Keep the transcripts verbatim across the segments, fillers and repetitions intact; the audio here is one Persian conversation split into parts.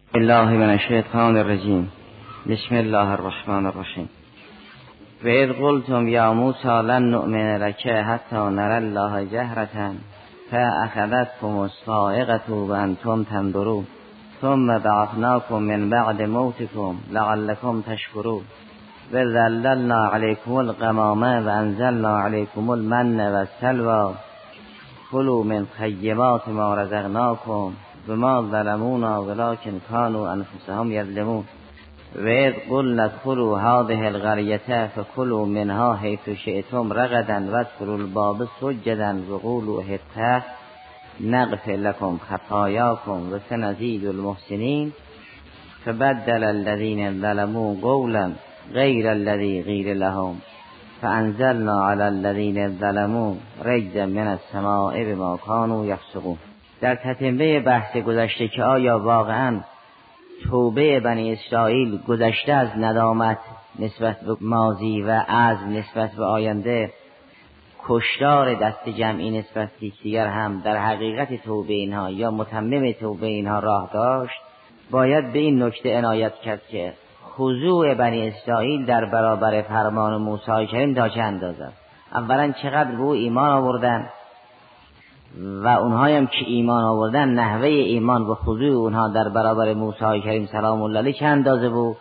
الله من الشیطان الرجیم. بسم الله الرحمن الرحیم. و اذ قلتم یا موسی لن نؤمن لک حتی نری الله جهرة فاخذتكم الصاعقة وانتم تنظرون ثم بعثناكم من بعد موتكم لعلكم تشكرون و ظللنا علیکم الغمام و انزلنا علیکم المن و السلوى کلوا من طیبات ما رزقناکم و ما ظلمونا ولکن كانوا انفسهم یظلمون و اذ قلنا ادخلوا هذه القرية فكلوا منها حيث شئتم رغدا واذكروا الباب سجدا وقولوا حطة نغفر لكم خطاياكم وسنزيد المحسنين فبدل الذين ظلموا قولا غير الذي قيل لهم فانزلنا على الذين ظلموا رجزا من السماء بما كانوا يفسقون. در تتمه بحث گذشته که آیا واقعا توبه بنی اسرائیل گذشته از ندامت نسبت به ماضی و عزم نسبت به آینده، کشتار دست جمعی نسبت به دیگر هم در حقیقت توبه اینها یا متمم توبه اینها راه داشت، باید به این نکته عنایت کرد که خضوع بنی اسرائیل در برابر فرمان موسی کریم تا چه اندازه است. اولا چقدر به او ایمان آوردن و اونهایی هم که ایمان آوردن نحوه ایمان و خضوع اونها در برابر موسی کریم سلام الله علیه چه اندازه بود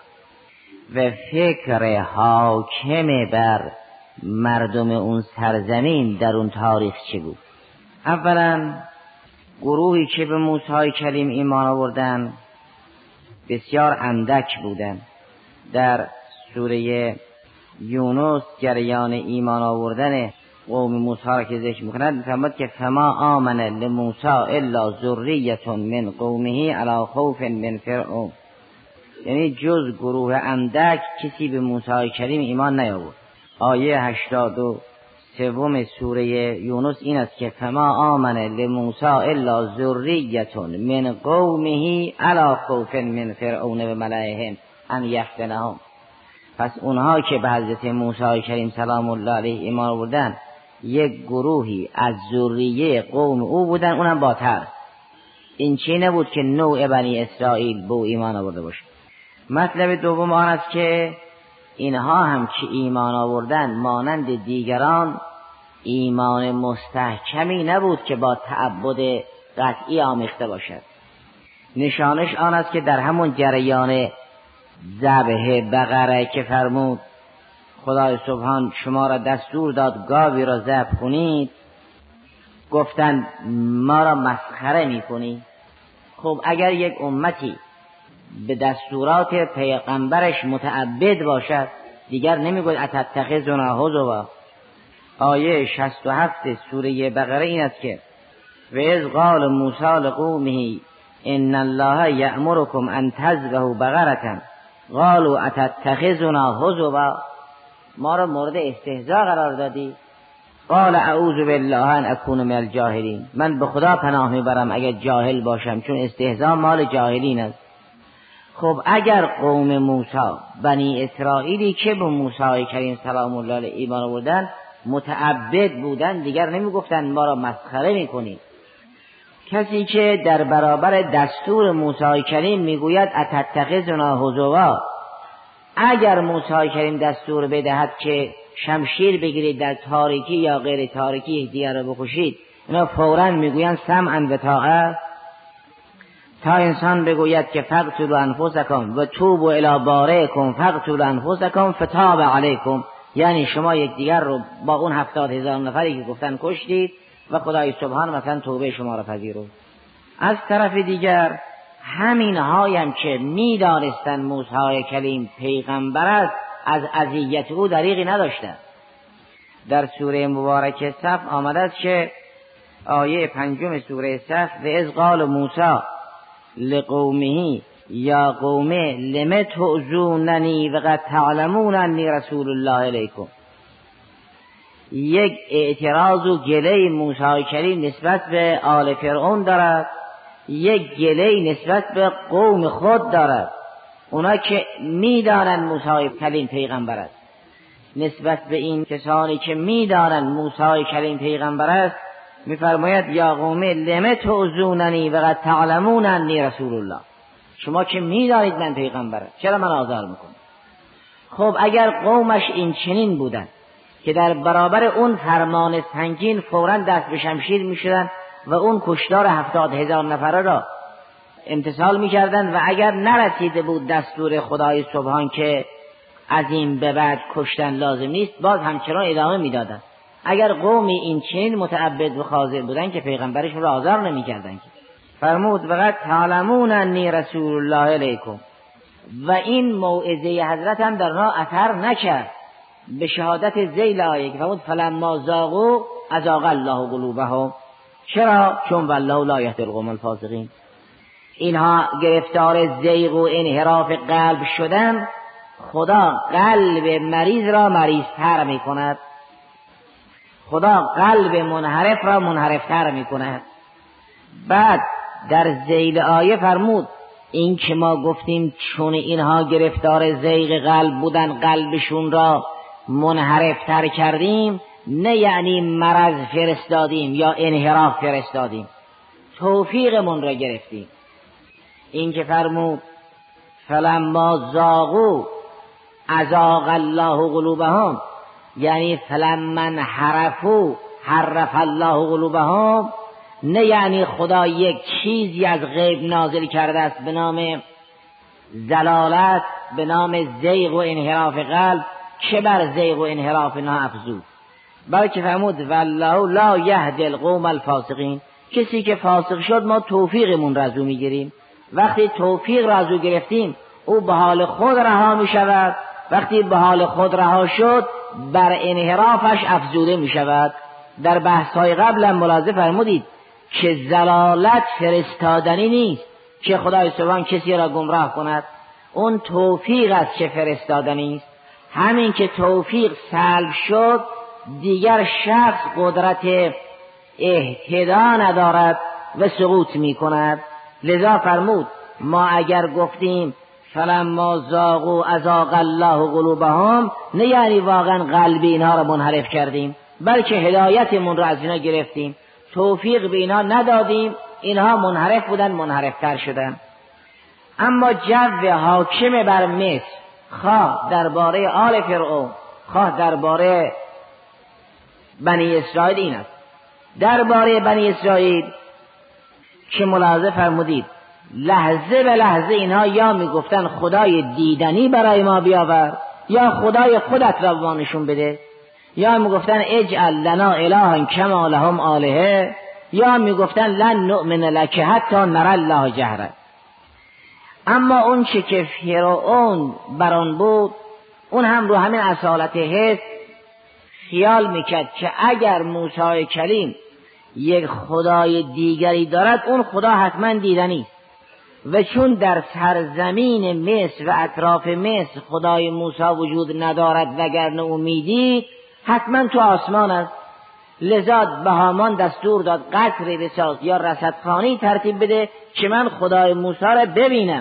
و فکر حاکم بر مردم اون سرزمین در اون تاریخ چه بود. اولا گروهی که به موسی کریم ایمان آوردن بسیار اندک بودن. در سوره یونس جریان ایمان آوردن قوم موسی را که ذکر می‌کند می‌فرماید که فما آمن لموسی الا ذریة من قومه علی خوف من فرعون، یعنی جز گروه اندک کسی به موسی کریم ایمان نیاورد. آیه هشتاد و سوم سوره یونس این است که فما آمن لموسی الا ذریة من قومه علی خوف من فرعون و ملئهم ان یفتنهم. پس اونها که به حضرت موسی کریم سلام الله علیه ایمان آوردن یک گروهی از ذریه قوم او بودن، اونم با ترس. این چی نبود که نوع بنی اسرائیل به ایمان آورده باشه. مطلب دوم آن است که اینها هم که ایمان آوردن مانند دیگران ایمان مستحکمی نبود که با تعبد قطعی آمیخته باشد. نشانش آن است که در همون جریان ذبح بقره که فرمود خدای سبحان شما را دستور داد گاوی را ذبح کنید، گفتند ما را مسخره میکنی. خب اگر یک امتی به دستورات پیغمبرش متعبد باشد دیگر نمیگوید اتتخذنا هزوا. آیه شصت و هفت سوره بقره این است که و اذ قال موسی لقومه ان الله یأمرکم ان تذبحوا بقرة قالوا اتتخذنا هزوا، ما را مورد استهزاء قرار دادی. قال اعوذ بالله ان اکون من الجاهلین، من به خدا پناه میبرم اگر جاهل باشم، چون استهزاء مال جاهلین است. خب اگر قوم موسی بنی اسرائیلی که به موسی کریم سلام الله علیه ایمان آوردن متعبد بودن دیگر نمیگفتن ما را مسخره میکنید. کسی که در برابر دستور موسی کریم میگوید اتتخذنا هزوا، اگر موسی کریم دستور بدهد که شمشیر بگیرید در تاریکی یا غیر تاریکی یکدیگر را بکشید، اینا فوراً میگویند سمعا و طاعه. تا انسان بگوید که فقتلوا انفسکم و توبوا الی بارئکم فقتلوا انفسکم فتاب علیکم، یعنی شما یکدیگر رو با اون هفتاد هزار نفری که گفتن کشتید و خدای سبحان مثلا توبه شما را پذیرفت. از طرف دیگر همین هایم که میدانستند موسی کلیم پیغمبر است از اذیت او دریغی نداشتند. در سوره مبارکه صف آمده است که آیه پنجم سوره صف و اذ قال موسی لقومه یا قوم لم تعذوننی و قد تعلمون انی رسول الله الیکم، یک اعتراض و گله موسی کریم نسبت به آل فرعون دارد، یک گله نسبت به قوم خود دارد. اونا که میدانند موسی کلیم پیغمبر است، نسبت به این کسانی که میدانند موسی کلیم پیغمبر است میفرماید یا قوم لم تعذوننی و قد تعلمون انی رسول الله، شما که میدانید من پیغمبرم، چرا من آزار میکنم؟ خب اگر قومش این چنین بودن که در برابر اون فرمان سنگین فوراً دست به شمشیر میشدن و اون کشتار هفتاد هزار نفره را امتثال میکردن و اگر نرسیده بود دستور خدای سبحان که از این به بعد کشتن لازم نیست، باز همچنان ادامه میدادن. اگر قومی این چنین متعبد و خاضع بودن که پیغمبرشون را آزار نمیکردن. که فرمود وقد تعلمون انی رسول الله الیکم، و این موعظه حضرت هم در آنها اثر نکرد به شهادت ذیل آیه که فرمود فلما ذاقوا ازاغ الله قلوبهم. چرا؟ چون والله لا یهدی القوم الفاسقین. اینها گرفتار زیغ و انحراف قلب شدن، خدا قلب مریض را مریضتر می کند، خدا قلب منحرف را منحرفتر می کند. بعد در ذیل آیه فرمود این که ما گفتیم چون اینها گرفتار زیغ قلب بودن قلبشون را منحرفتر کردیم، نه یعنی مرض فرستادیم یا انحراف فرستادیم، توفیقمون را گرفتیم. این که فرمود فلما ذاقوا ازاغ الله قلوبهم، یعنی فلما انحرفوا حرف الله قلوبهم، نه یعنی خدا یک چیزی از غیب نازل کرده است به نام ضلالت، به نام زیغ و انحراف قلب که بر زیغ و انحراف اینها افزود، بلکه فرمود والله لا یهدی القوم الفاسقین. کسی که فاسق شد ما توفیقمون را از او میگیریم. وقتی توفیق را از او گرفتیم او به حال خود رها می شود، وقتی به حال خود رها شد بر انحرافش افزوده می شود. در بحث‌های قبل هم ملاحظه فرمودید که ضلالت فرستادنی نیست که خدای سبحان کسی را گمراه کند، اون توفیق است که فرستادنی است. همین که توفیق سلب شد دیگر شخص قدرت اهتدا ندارد و سقوط می کند. لذا فرمود ما اگر گفتیم فلما ذاقوا ازاغ الله قلوبهم، نه یعنی واقعا قلب اینها را منحرف کردیم، بلکه هدایتمون را از اینا گرفتیم، توفیق به اینا ندادیم، اینها منحرف بودن منحرفتر شدن. اما جو حاکم بر مصر، خواه درباره آل فرعون خواه درباره بنی اسرائیل این است. درباره بنی اسرائیل که ملاحظه فرمودید لحظه به لحظه اینها یا میگفتن خدای دیدنی برای ما بیاور، یا خدای خودت را به ما نشون بده، یا میگفتن اجعل لنا الها کما لهم آلهه، یا میگفتن لن نؤمن لک حتی نری الله جهره. اما اون چه که فرعون بران بود، اون هم رو همین اصالت حس خیال میکرد که اگر موسی کلیم یک خدای دیگری دارد اون خدا حتما دیدنی است، و چون در سرزمین مصر و اطراف مصر خدای موسی وجود ندارد وگرنه او میدید حتما تو آسمان است. لذا به هامان دستور داد قصری بساز یا رصدخانه‌ای ترتیب بده که من خدای موسی را ببینم.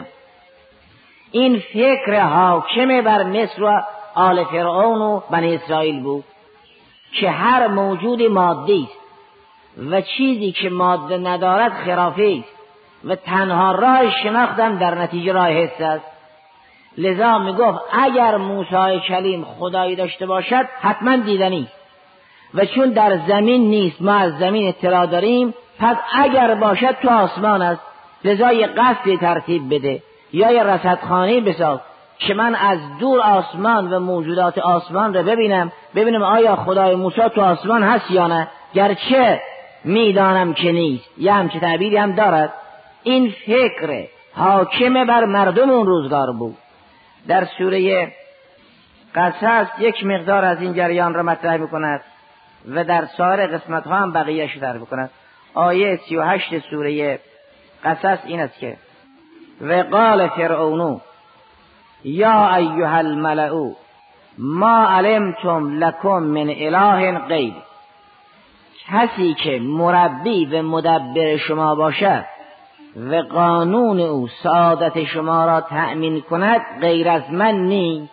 این فکر حاکم بر مصر و آل فرعون و بنی اسرائیل بود که هر موجود مادی است و چیزی که ماده ندارد خرافی است و تنها راه شناختن در نتیجه راه حس است. لذا می گفت اگر موسی کلیم خدایی داشته باشد حتما دیدنی است، و چون در زمین نیست ما از زمین اطلاع داریم پس اگر باشد تو آسمان است. لذا یه قصدی ترتیب بده یا یه رصدخانه‌ای بساز که من از دور آسمان و موجودات آسمان را ببینم، ببینم آیا خدای موسی تو آسمان هست یا نه، گرچه میدانم که نیست. یه همچه تعبیری هم دارد. این فکر حاکم بر مردم اون روزگار بود. در سوره قصص یک مقدار از این جریان را مطرح میکند و در سایر قسمت ها هم بقیه شو در بکند. آیه سی و هشت سوره قصص این است که و قال فرعون یا ایها الملأ ما علمتم لکم من اله غیر. کسی که مربی و مدبر شما باشد و قانون او سعادت شما را تأمین کند غیر از من نیست.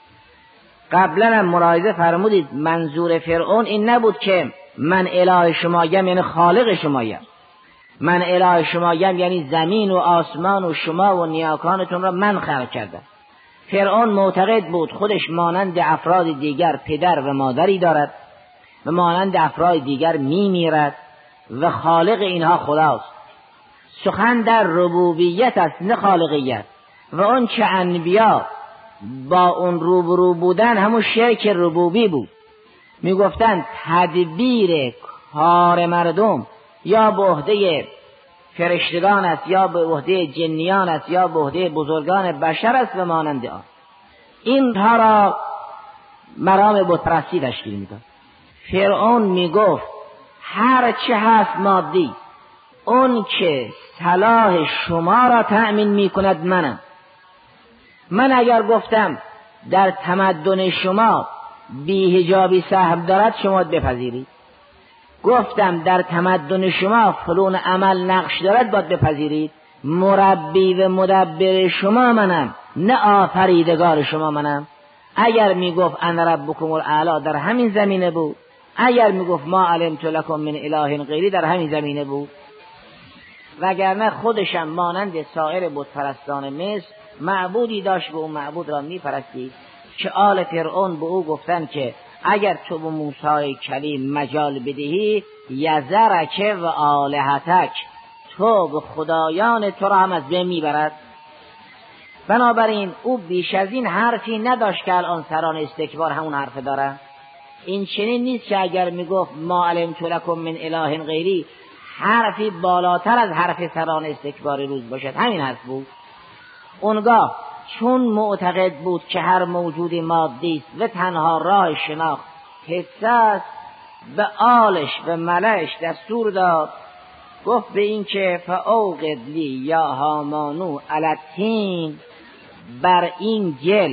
قبلا هم ملاحظه فرمودید منظور فرعون این نبود که من اله شمایم یعنی خالق شمایم، من اله شمایم یعنی زمین و آسمان و شما و نیاکانتون را من خلق کردم. فرعون معتقد بود خودش مانند افراد دیگر پدر و مادری دارد و مانند افراد دیگر می میرد و خالق اینها خداست. سخن در ربوبیت است نه خالقیت. و اون چه انبیا با اون روبرو بودن همون شرک ربوبی بود. می گفتن تدبیر کار مردم یا به عهده فرشتگان است یا به عهده جنیان است یا به عهده بزرگان بشر است و مانند آن. این ها را مرام بت پرستی تشکیل میداد. فرعون میگفت هر چه هست مادی، اون که صلاح شما را تأمین میکند منم. من اگر گفتم در تمدن شما بی‌حجابی سهم دارد شما بپذیرید، گفتم در تمدن شما فلان عمل نقش دارد باید بپذیرید. مربی و مدبر شما منم نه آفریدگار شما منم. اگر میگفت انا ربکم الاعلی در همین زمینه بود، اگر میگفت ما علمت لکم من اله غیری در همین زمینه بود. وگرنه خودشم مانند سایر بت پرستان مصر معبودی داشت و اون معبود را میپرستید که آل فرعون به او گفتن که اگر تو به موسی کلیم مجال بدهی یذرک و آلهتک، تو به خدایان تو را هم از بین میبرد. بنابراین او بیش از این حرفی نداشت که الان سران استکبار همون حرف داره. این چنین نیست که اگر میگفت ما علمت لکم من اله غیری حرفی بالاتر از حرف سران استکبار روز باشد. همین حرف بود. اونگاه چون معتقد بود که هر موجود مادی است و تنها راه شناخت حس است، به آلش و ملش دستور داد، گفت به این که فاوقد لی یا هامانو علتین، بر این گل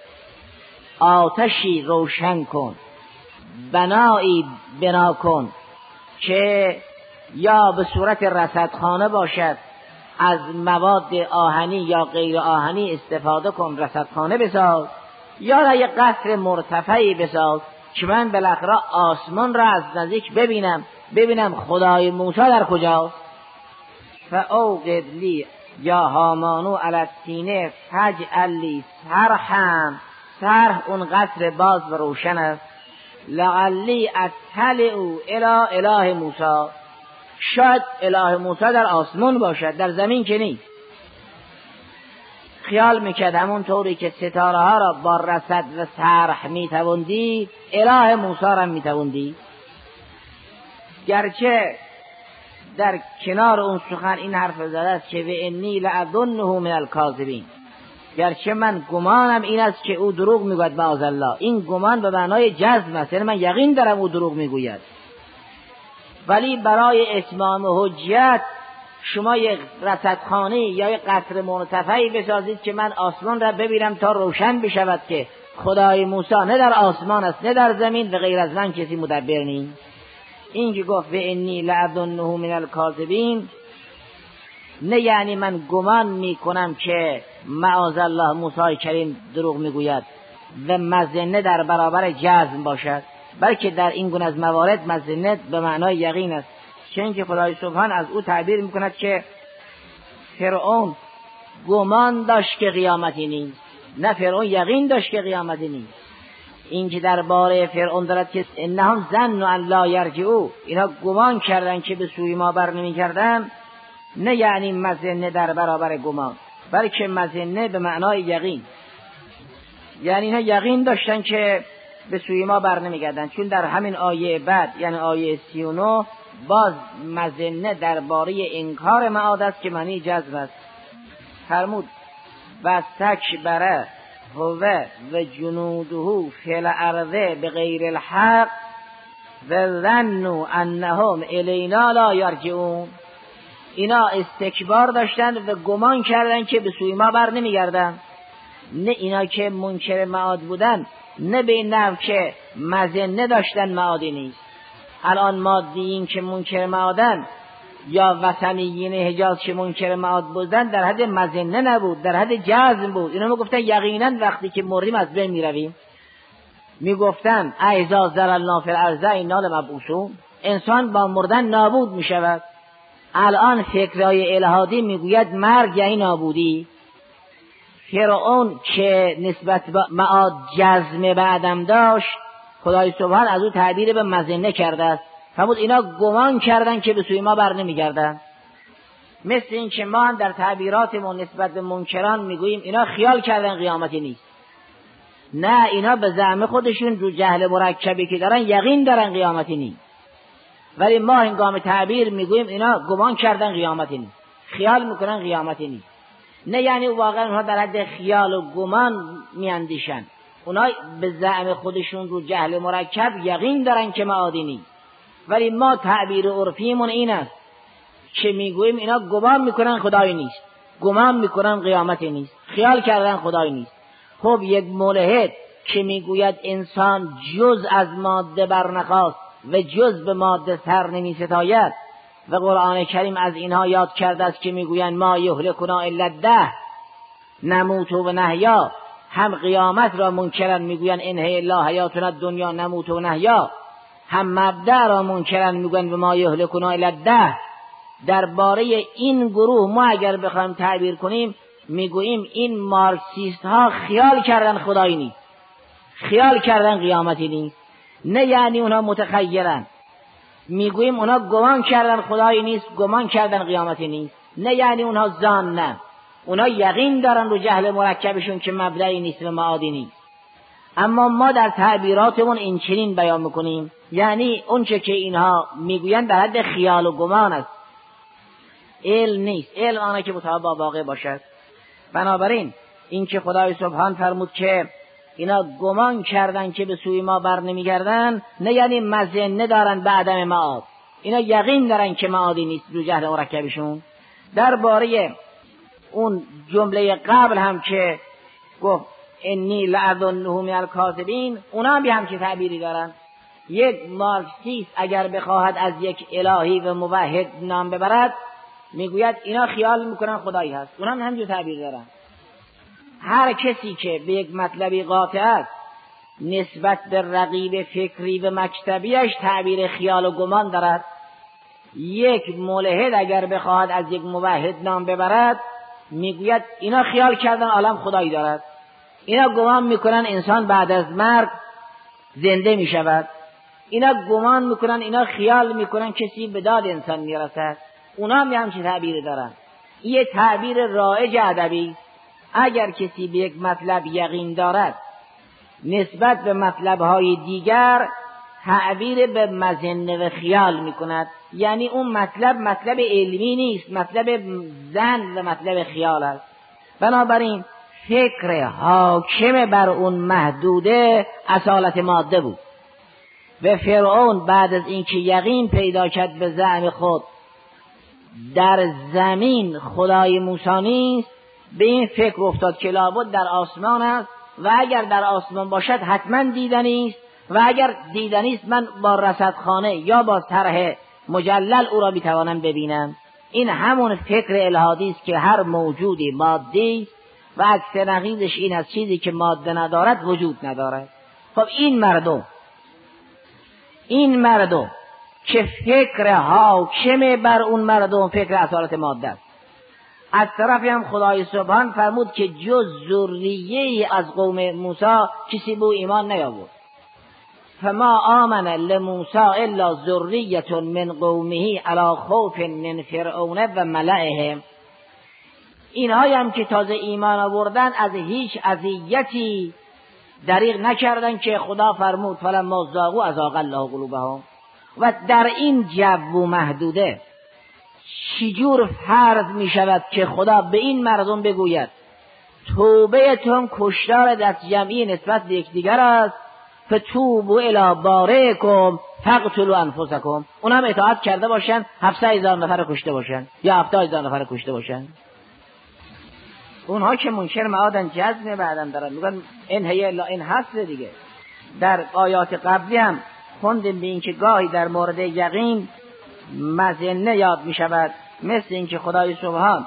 آتشی روشن کن، بنایی بنا کن که یا به صورت رصدخانه باشد، از مواد آهنی یا غیر آهنی استفاده کن رصدخانه بساز، یا یک قصر مرتفعی بساز که من بالاخره آسمان را از نزدیک ببینم ببینم خدای موسی در کجاست. فاوقد لی یا هامانو علی الطین فاجعل لی صرحا، صرح اون قصر باز و روشن است، لعلی اطلع الی اله موسی، شاید اله موسی در آسمان باشد، در زمین که نیست. خیال میکرد همون طوری که ستاره ها را با رصد و صرح میتوندی اله موسی را میتوندی. گرچه در کنار اون سخن این حرف زده است که و انی لأظنه من الکاذبین، گرچه من گمانم این است که او دروغ میگوید معاذالله. این گمان به معنای جزم است، یعنی من یقین دارم او دروغ میگوید. ولی برای اتمام حجت شما یک رصدخانه یا یک قصر مرتفعی بسازید که من آسمان را ببینم تا روشن بشود که خدای موسی نه در آسمان است نه در زمین و غیر از من کسی مدبر نیست. این که گفت و انی لأظنه من الکاذبین، نه یعنی من گمان میکنم که معاذالله موسی کریم دروغ میگوید و مظنه در برابر جزم باشد، بلکه در این گونه از موارد مظنه به معنای یقین است. چون که خدای سبحان از او تعبیر میکند که فرعون گمان داشت که قیامتی نیست، نه فرعون یقین داشت که قیامتی نیست. این که درباره فرعون دارد که انهم ظنوا ان لا یرجعوا، اینا گمان کردن که به سوی ما بر نمیگردن، نه یعنی مظنه در برابر گمان، بلکه مظنه به معنای یقین، یعنی اینا یقین داشتن که به سوی ما بر نمیگردن. چون در همین آیه بعد یعنی آیه سی و نه باز مظنه درباره انکار معاد است که معنی جزم است. فرمود و استکبر هو و جنوده فی الارض بغیر الحق و ظنوا انهم الینا لا یرجعون. اینا استکبار داشتن و گمان کردن که به سوی ما بر نمیگردن. نه اینا که منکر معاد بودن، نه به این نحو که مظنه داشتن معادی نیست. الان مادیین که منکر معادن یا وثنیین حجاز که منکر معاد بودن در حد مظنه نبود، در حد جزم بود. اینا میگفتن یقینا وقتی که مردیم از بین میرویم. میگفتن اذا ذللنا فی الارض انا لمبعوثون، انسان با مردن نابود میشود. الان فکرهای الهادی میگوید مرگ یعنی نابودی. فرعون که نسبت به معاد جزم به عدم داشت، خدای سبحان از او تعبیر به مظنه کرده است. فرمود اینا گمان کردن که به سوی ما بر نمیگردن. مثل این که ما هم در تعبیراتمون نسبت به منکران میگوییم اینا خیال کردن قیامتی نیست. نه، اینا به زعم خودشون رو جهل مرکبی که دارن یقین دارن قیامتی نیست، ولی ما هنگام تعبیر میگوییم اینا گمان کردن قیامتی نیست، خیال میکنن قیامتی نیست. نه یعنی واقعا اونها در حد خیال و گمان میاندیشن، اونها به زعم خودشون رو جهل مرکب یقین دارن که معادی نیست، ولی ما تعبیر عرفیمون این است که میگوییم اینا گمان میکنن خدای نیست، گمان میکنن قیامتی نیست، خیال کردن خدای نیست. خب یک ملحد که میگوید انسان جز از ماده برنخاست و جز به ماده سر نمیستاید و قرآن کریم از اینها یاد کرده است که میگویند ما یهلکنا الا الدهر نموت و نحیا، هم قیامت را منکرن میگویند ان هی الا حیاتنا الدنیا نموت و نحیا، هم مبدأ را منکرن میگویند ما یهلکنا الا الدهر. درباره این گروه ما اگر بخوایم تعبیر کنیم میگوییم این مارکسیست ها خیال کردن خدایی نیست، خیال کردن قیامتی نیست. نه یعنی اونها متخیلن، میگوییم اونها گمان کردن خدایی نیست، گمان کردن قیامتی نیست. نه یعنی اونها ظن، نه، اونها یقین دارن رو جهل مرکبشون که مبدئی نیست و معادی نیست. اما ما در تعبیراتمون این چنین بیان میکنیم، یعنی اونچه که اینها میگویند در حد خیال و گمان است، علم نیست. علم آنه که مطابق با واقع باشد. بنابراین این که خدای سبحان فرمود که اینا گمان کردن که به سوی ما بر نمیگردن، نه یعنی مظنه دارن به عدم معاد، اینا یقین دارن که معادی نیست رو جهل مرکبشون. درباره اون جمله قبل هم که گفت انی لأظنه من الکاذبین، اونا هم همچین تعبیری دارن. یک مارکسیست اگر بخواهد از یک الهی و موحد نام ببرد میگوید اینا خیال میکنن خدایی هست، اونا هم همچین تعبیر دارن. هر کسی که به یک مطلبی قاطع است نسبت به رقیب فکری و مکتبیش تعبیر خیال و گمان دارد. یک ملحد اگر بخواهد از یک موحد نام ببرد میگوید اینا خیال کردن عالم خدایی دارد، اینا گمان میکنن انسان بعد از مرگ زنده میشود، اینا گمان میکنن، اینا خیال میکنن کسی به داد انسان میرسد، اونا هم همچین تعبیر دارن. یه تعبیر رایج ادبی. اگر کسی به یک مطلب یقین دارد نسبت به مطلبهای دیگر تعبیر به مظنه و خیال میکند، یعنی اون مطلب مطلب علمی نیست، مطلب ظن و مطلب خیال است. بنابراین فکر حاکم بر اون محدوده اصالت ماده بود و فرعون بعد از اینکه یقین پیدا کرد به زعم خود در زمین خدای موسی نیست، به این فکر افتاد که لابد در آسمان است و اگر در آسمان باشد حتما دیدنی است و اگر دیدنی است من با رصدخانه یا با طرح مجلل او را میتوانم ببینم. این همون فکر الهادی است که هر موجودی مادی است و عکس نقیضش این از چیزی که ماده ندارد وجود ندارد. خب این مردم این مردم که فکر حاکم بر اون مردم فکر اصالت ماده است. از طرفی هم خدای سبحان فرمود که جز ذریه از قوم موسی کسی به ایمان نیاورد. فما آمن لموسی الا ذریه من قومه علی خوف من فرعون و ملئهم. اینهایی هم که تازه ایمان آوردن از هیچ اذیتی دریغ نکردن که خدا فرمود فلما ذاقوا اذاق الله قلوبهم. و در این جو محدوده چجور فرض می شود که خدا به این مردم بگوید توبه تون کشتار دست جمعی نسبت به یکدیگر است، فتوبوا الی بارئکم فاقتلوا انفسکم. اونها هم اطاعت کرده باشن، هفتصد هزار نفر کشته باشن یا هفتاد هزار نفر کشته باشن. اونها که منکر معادن جزم بعدن دارن میگن این هی الا این هست دیگه. در آیات قبلی هم خوندیم به این که گاهی در مورد یقین مظنه یاد می شود، مثل این که خدای سبحان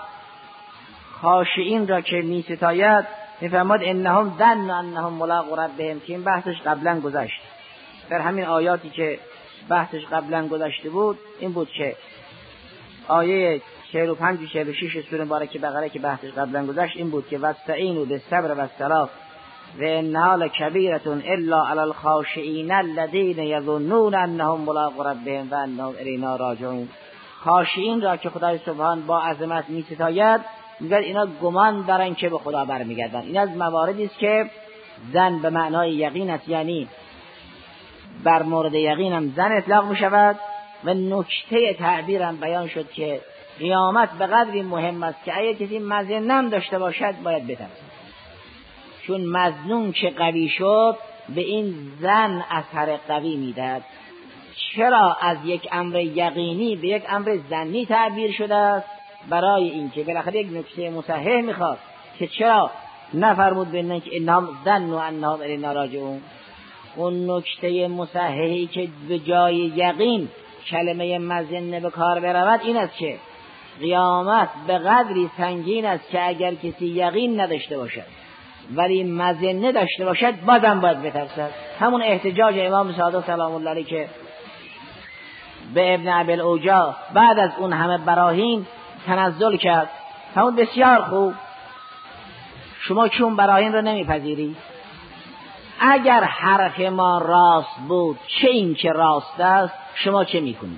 خاشعین را که می ستاید می فرماد انهم ظنوا انهم ملاقو ربهم، که این بحثش قبلا گذشت. در همین آیاتی که بحثش قبلا گذشته بود این بود که آیه چهل و پنج و چهل و شش سوره مبارکه بقره که بحثش قبلا گذشت این بود که واستعینوا بالصبر والصلاة و انها لکبیرة الا علی الخاشعین الذین یظنون انهم ملاقو ربهم و انهم الینا راجعون. خاشعین را که خدای سبحان با عظمت می‌ستاید میگه اینا گمان دارن که به خدا برمیگردن. این از مواردی است که زن به معنای یقین است، یعنی بر مورد یقین هم زن اطلاق می شود. و نکته تعبیر هم بیان شد که قیامت به قدری مهم است که اگه کسی مظنه داشته باشد باید بترسد، چون مظنون که قوی شد به این زن اثر قوی میدهد. چرا از یک امر یقینی به یک امر ظنی تعبیر شده است؟ برای اینکه بالاخره یک نکته مصحح میخواد که چرا نفرمود بینن که انهم ظنوا انهم الینا راجعون. اون نکته مصححی که به جای یقین کلمه مظنه به کار برود این است که قیامت به قدری سنگین است که اگر کسی یقین نداشته باشد ولی مظنه داشته باشد بازم باید بترسد. همون احتجاج امام صادق سلام الله علیه که به ابن ابی الاوجاع بعد از اون همه براهین تنزل کرد، همون بسیار خوب، شما چون براهین رو نمیپذیری؟ اگر حرف ما راست بود چه این که راست است شما چه میکنید؟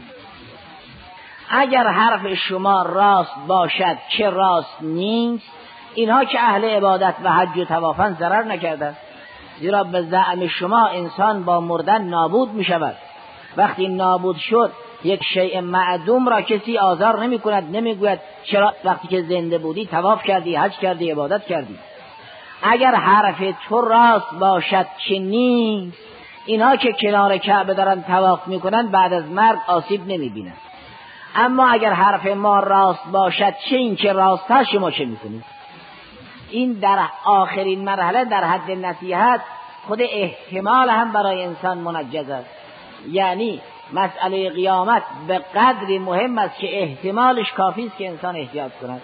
اگر حرف شما راست باشد چه راست نیست؟ اینها که اهل عبادت و حج و طوافن ضرر نکردند، زیرا به زعم شما انسان با مردن نابود می شود. وقتی نابود شد یک شیء معدوم را کسی آزار نمی کند، نمی گوید چرا وقتی که زنده بودی طواف کردی، حج کردی، عبادت کردی. اگر حرف تو راست باشد که نیست، اینها که کنار کعبه دارن طواف میکنن بعد از مرگ آسیب نمیبینن. اما اگر حرف ما راست باشد چه این که راست هست شما چه میکنید؟ این در آخرین مرحله در حد نصیحت خود احتمال هم برای انسان منجز است. یعنی مسئله قیامت به قدری مهم است که احتمالش کافی است که انسان احتیاط کند.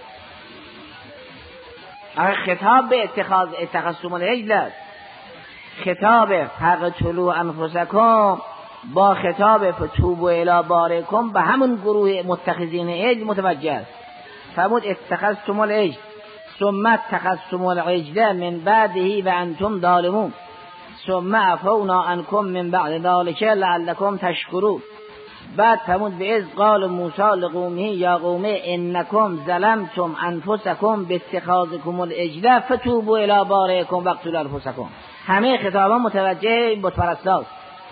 اگر خطاب به اتخاذ تخصم العجل است، خطاب فقتلوا انفسکم با خطاب فتوبوا الی بارئکم به همون گروه متخذین عجل متوجه است. فرمود اتخذتم العجل ثم اتخذتم العجل من بعده و انتم ظالمون ثم عفونا عنکم من بعد ذلک لعلکم تشکرون. بعد فرمود به از قال موسی لقومه یا قوم انکم ظلمتم انفسکم باتخاذکم العجل فتوبوا الی بارئکم واقتلوا انفسکم. همه خطابان متوجه بت پرستاست.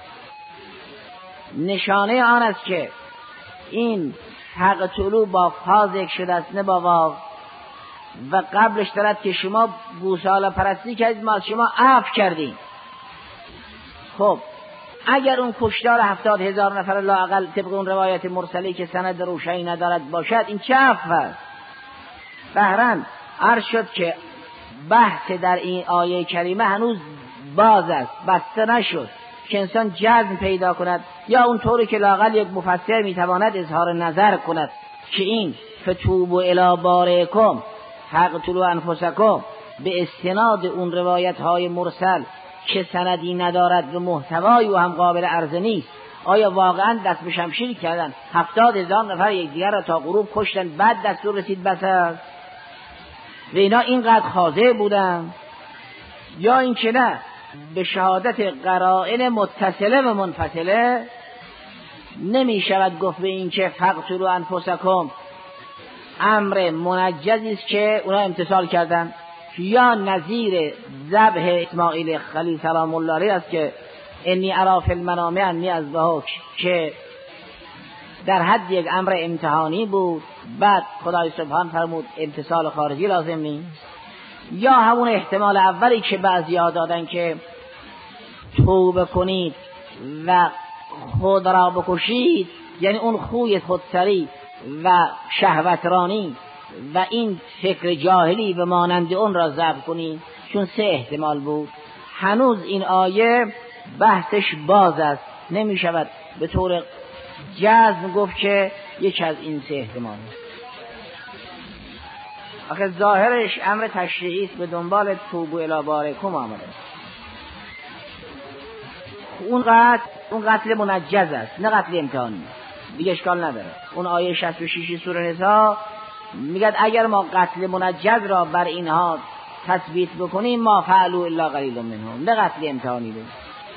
نشانه آن است که این فقتلوا با فا ذکر شده است نه با واو، و قبلش دارد که شما گوساله پرستی کردید ما از شما عفو کردیم. خب اگر اون کشتار هفتاد هزار نفر لااقل طبق اون روایت مرسلی که سند روشنی ندارد باشد این چه عفو است؟ بهرن عرض شد که بحث در این آیه کریمه هنوز باز است، بسته نشد که انسان جزم پیدا کند یا اون طوری که لااقل یک مفسر میتواند اظهار نظر کند که این فتوبوا الی بارئکم فقتلوا انفسکم به استناد اون روایت های مرسل که سندی ندارد و محتوایی و هم قابل عرضه نیست، آیا واقعا دست به شمشیر کردن هفتاد هزار نفر یک دیگر را تا غروب کشتن بعد دستور رسید بس است و اینا اینقدر خاضع بودن، یا این که نه به شهادت قرائن متصله و منفصله نمی شود گفت به این که فقتلوا انفسکم امر منجزی است که اونا امتثال کردن، یا نظیر ذبح اسماعیل خلیل سلام الله علیه است که انی اری فی المنام انی اذبحک که در حد یک امر امتحانی بود، بعد خدای سبحان فرمود امتثال خارجی لازم نیست. یا همون احتمال اولی که بعضی‌ها دادن که توبه کنید و خود را بکشید، یعنی اون خوی خودسری و شهوترانی و این فکر جاهلی به مانند اون را ضبط کنید، چون سه احتمال بود. هنوز این آیه بحثش باز است، نمی شود به طور جزم گفت که یک از این سه احتمال است. آخه ظاهرش امر تشریعی است، به دنبال توبوا الی بارئکم آمده. اون قتل اون قتل منجز است نه قتل امتحانی. دیگه اشکال نداره. اون آیه شصت و شش سوره نساء میگه اگر ما قتل منجز را بر اینها تثبیت بکنیم ما فعلوا الا قلیل منهم، نه قتل امتحانی بود.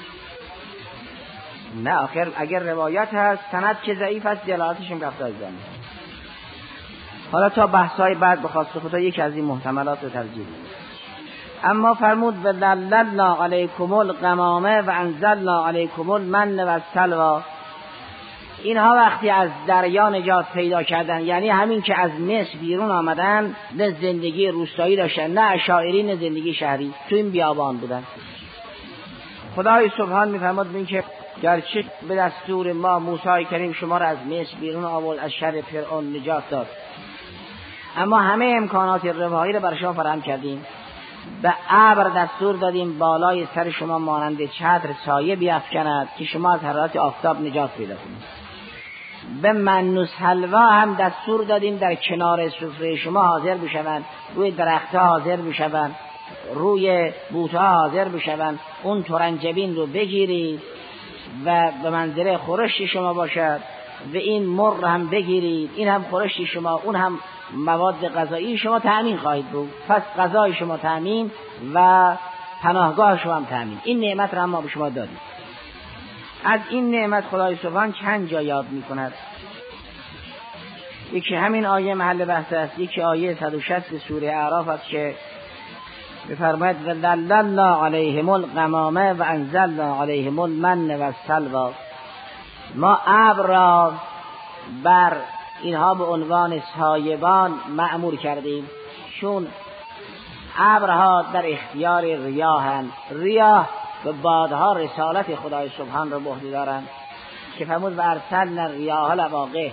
نه آخر اگر روایت هست سند که ضعیف است دلالتش هم رفته از زمین. حالا تا بحثای بعد بخواست خدا یک از این محتملات رو ترجیح بدیم. اما فرمود و ذللنا علیکم الغمامه و انزلنا علیکم المن و السلوی. اینها وقتی از دریا نجات پیدا کردن، یعنی همین که از مصر بیرون آمدن، نه زندگی روستایی داشتن نه اشاعری نه زندگی شهری، تو این بیابان بودن. خدای سبحان میفرماد این که گرچه به دستور ما موسی کریم شما را از مصر بیرون آورد، از شر فرعون نجات داد، اما همه امکانات رفاهی را برای شما فراهم کردیم. به ابر دستور دادیم بالای سر شما مانند چتر سایه بیافکند که شما از حرارت آفتاب نجات پیدا کنید. به من و سلوی هم دستور دادیم در کنار سفره شما حاضر بشوند، روی درختها حاضر بشوند، روی بوتها حاضر بشوند. اون ترنجبین رو بگیرید و به منظره خورشت شما باشد و این مر هم بگیرید، این هم خورشت شما، اون هم مواد غذایی شما تأمین خواهید بود. پس غذای شما تأمین و پناهگاه شما هم تأمین. این نعمت را ما به شما دادیم. از این نعمت خدای سبحان چند جا یاد می کند. یکی همین آیه محل بحث است، یکی آیه صد و شصت سوره اعراف است که بفرماید و ذللنا علیهم الغمامه و انزلنا علیهم المن و السلوی. ما ابر را بر اینها به عنوان سایبان مأمور کردیم، چون ابرها در اختیار ریاحند. ریاح و بادها رسالت خدای سبحان را به عهده دارند که فرمود و ارسلنا الریاح لواقح.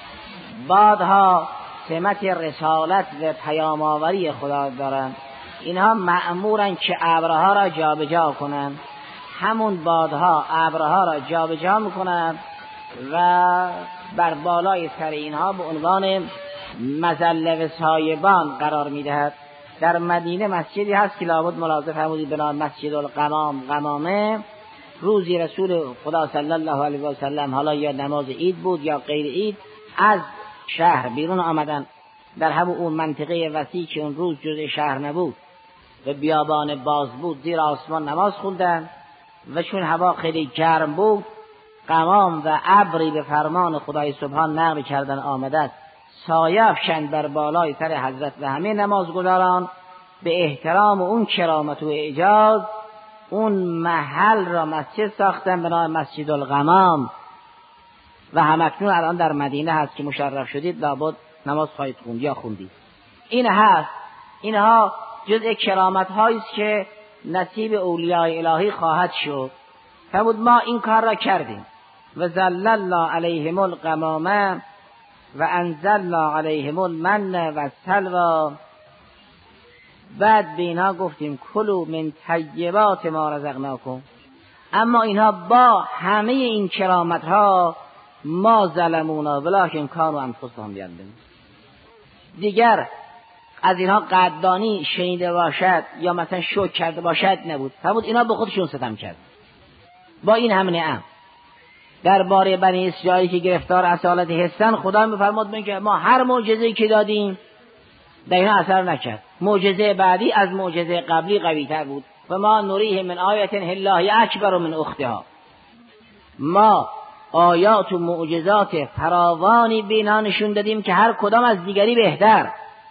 بادها سمت رسالت و پیام آوری خدا دارند. اینها مأمورند که ابرها را جابجا کنند. همون بادها ابرها را جابجا میکنند و بر بالای سر اینها به عنوان مظله و سایبان قرار میدهد. در مدینه مسجدی هست که لابد ملاحظه فرمودید به نام مسجد الغمام، غمامه. روزی رسول خدا صلی الله علیه و سلم، حالا یا نماز عید بود یا غیر عید، از شهر بیرون آمدن. در همون اون منطقه وسیع که اون روز جزء شهر نبود و بیابان باز بود، زیر آسمان نماز خوندن و چون هوا خیلی گرم بود، غمام و ابری به فرمان خدای سبحان نقل کردن آمده، سایه افشند بر بالای سر حضرت و همه نمازگزاران. به احترام اون کرامت و اعجاز اون محل را مسجد ساختن به نام مسجد الغمام و همکنون الان در مدینه هست که مشرف شدید لابد نماز خواهید خوند یا خوندید. این هست. اینها جزء کرامت هایی است که نصیب اولیاء الهی خواهد شد. فرمود ما این کار را کردیم و ذللنا علیهم الغمامه و انزلنا علیهم المن و السلوی. بعد به اینها گفتیم کلوا من طیبات ما رزقناکم. اما اینها با همه این کرامت ها ما ظلمونا ولکن کانوا انفسهم یظلمون. دیگر از اینها قدردانی شنیده باشد یا مثلا شکر کرده باشد نبود. فرمود اینا به خودشون ستم کرد. با این هم نعم درباره بنی اسرائیل که گرفتار اصالت حسن، خدا میفرماد میگه ما هر معجزه‌ای که دادیم در اینا اثر نکرد. معجزه بعدی از معجزه قبلی قوی تر بود. و ما نریه من آیت الله اکبر من اختها. ما آیات و معجزات فراوانی به اینا نشون دادیم که هر کدام از دیگری بهتر.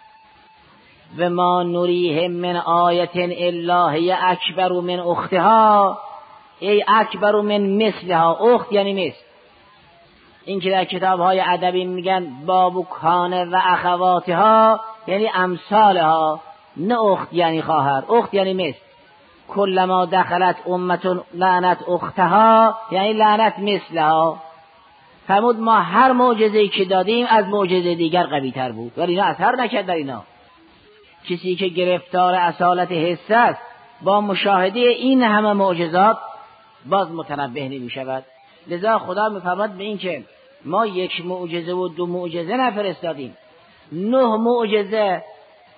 و ما نریه من آیت الله اکبر من اختها، ای اکبر من مثلها. اخت یعنی مثل. این که در کتاب‌های ادبی میگن باب و کانه و اخواتها یعنی امثالها، نه اخت یعنی خواهر، اخت یعنی مثل. کلما دخلت امه لعنت اختها یعنی لعنت مثلها. فرمود ما هر معجزه‌ای که دادیم از معجزه دیگر قوی تر بود ولی اینا اثر نکرد در اینا. کسی که گرفتار اصالت حس است با مشاهده این همه معجزات باز متنبه نمی شود. لذا خدا میفرماد به این که ما یک معجزه و دو معجزه نفرستادیم، نه معجزه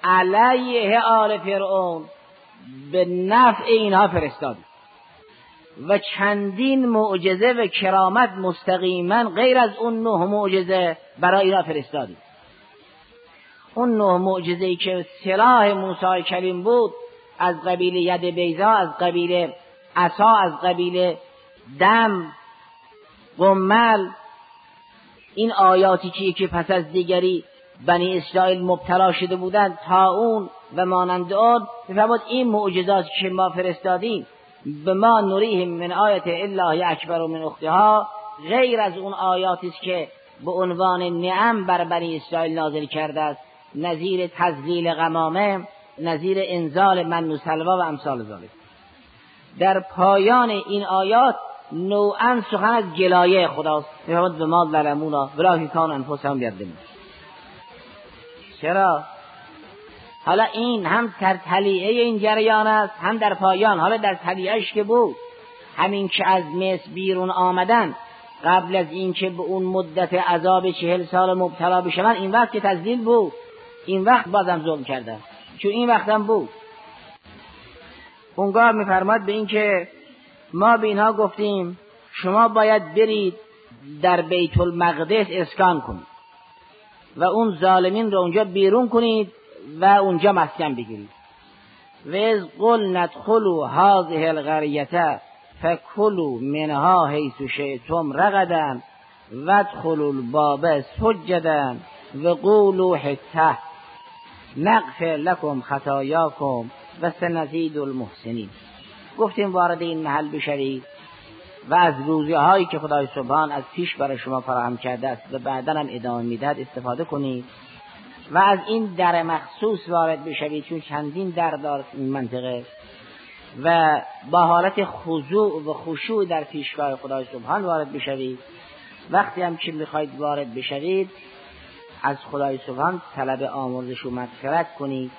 علیه آل فرعون به نفع اینها فرستادیم. و چندین معجزه و کرامت مستقیما غیر از اون نه معجزه برای اینا فرستادیم. اون نه معجزه‌ای که سلاح موسی کلیم بود، از قبیل ید بیضا، از قبیل عصا، از قبیل دم، قمل، این آیاتی که یکی پس از دیگری بنی اسرائیل مبتلا شده بودند، طاعون و مانند آن، می‌فرماد این معجزاتی که ما فرستادیم به ما نریهم من آیت الله اکبر من اختها، غیر از اون آیاتی است که به عنوان نعم بر بنی اسرائیل نازل کرده است، نظیر تذلیل غمامه، نظیر انزال من و سلوا و امثال ذلک. در پایان این آیات نوعا سخن از گلایه خداست، می‌فرماد به ما ظلمونا ولکن کانوا انفسهم یظلمون. چرا؟ حالا این هم در تلیعه این جریان است، هم در پایان. حالا در تلیعهش که بود، همین که از مصر بیرون آمدن، قبل از این که به اون مدت عذاب چهل سال مبتلا بشن، این وقت که تذلیل بود، این وقت بازم ظلم کردن، چون این وقت هم بود. اونگاه میفرماد به این که ما به اینها گفتیم شما باید برید در بیت المقدس اسکان کنید و اون ظالمین رو اونجا بیرون کنید و اونجا مسکن بگیرید. و از قلنا ادخلوا هذه القرية فكلوا منها حيث شئتم رغدا وادخلوا الباب سجدا وقولوا حطة نغفر لكم خطاياكم وسنزيد المحسنين. گفتیم وارد این محل بشوید و از روزی‌هایی که خدای سبحان از پیش برای شما فراهم کرده است و بعداً هم ادامه میدهد استفاده کنید و از این در مخصوص وارد بشوید، چون چندین در دارد این منطقه، و با حالت خضوع و خشوع در پیشگاه خدای سبحان وارد بشوید. وقتی هم که میخواید وارد بشوید از خدای سبحان طلب آمرزش و مغفرت کنید.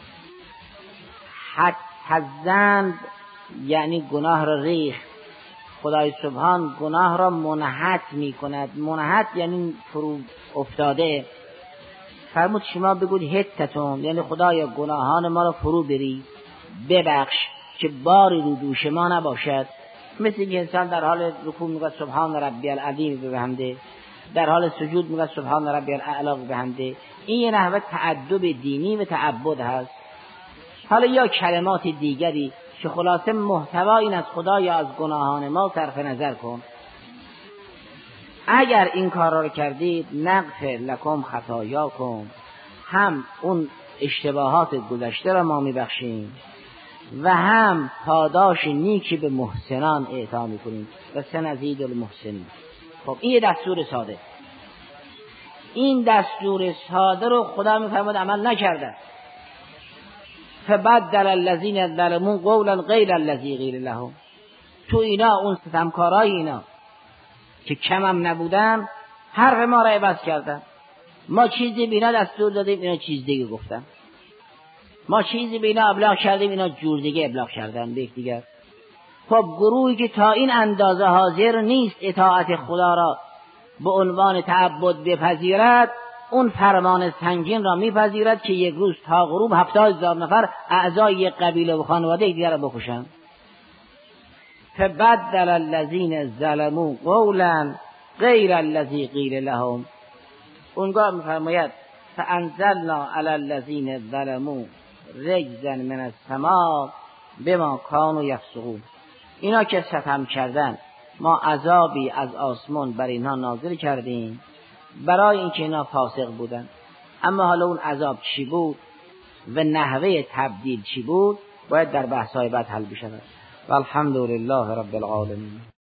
حد حزند یعنی گناه را ریخت. خدای سبحان گناه را منحت می کند. منحت یعنی فرو افتاده. فرمود شما بگوید حتتون، یعنی خدایا گناهان ما را فرو بری، ببخش که باری رو دوش ما نباشد. مثل اینکه انسان در حال رکوع میگه سبحان ربی العظیم و بحمده، در حال سجود میگه سبحان ربی الاعلی و بحمده. این یه نحوه تأدب دینی و تعبد هست. حالا یا کلمات دیگری که خلاصه محتوا این از خدایا از گناهان ما صرف نظر کن. اگر این کار را کردید نغفر لکم خطایاکم، هم اون اشتباهات گذشته را ما میبخشیم و هم پاداش نیکی به محسنان اعطا میکنیم و سنزید المحسنین. خب این دستور ساده. این دستور ساده رو خدا میفرماد عمل نکرده. فبدل الذین ظلموا قولا غیر الذی قیل لهم. تو اینا اون ستمکارای اینا که کم هم نبودن حرف ما را عوض کردن. ما چیزی به اینا دستور دادیم، اینا چیز دیگه گفتن. ما چیزی به اینا ابلاغ کردیم، اینا جور دیگه ابلاغ کردن به یکدیگر. خب گروهی که تا این اندازه حاضر نیست اطاعت خدا را به عنوان تعبد بپذیرد، اون فرمان سنگین را میپذیرد که یک روز تا غروب هفتاد هزار نفر اعضای یک قبیله و خانواده دیگر را بکشند. فبدل الذین ظلموا قولا غیر الذی قیل لهم. اونگاه میفرماید فانزلنا علی الذین ظلموا رجزا من السماء بما کانوا یفسقون. اینا که ستم کردن ما عذابی از آسمان بر اینها نازل کردیم برای اینکه اینا فاسق بودن. اما حالا اون عذاب چی بود و نحوه تبدیل چی بود باید در بحث‌های بعد حل بشود. والحمد لله رب العالمین.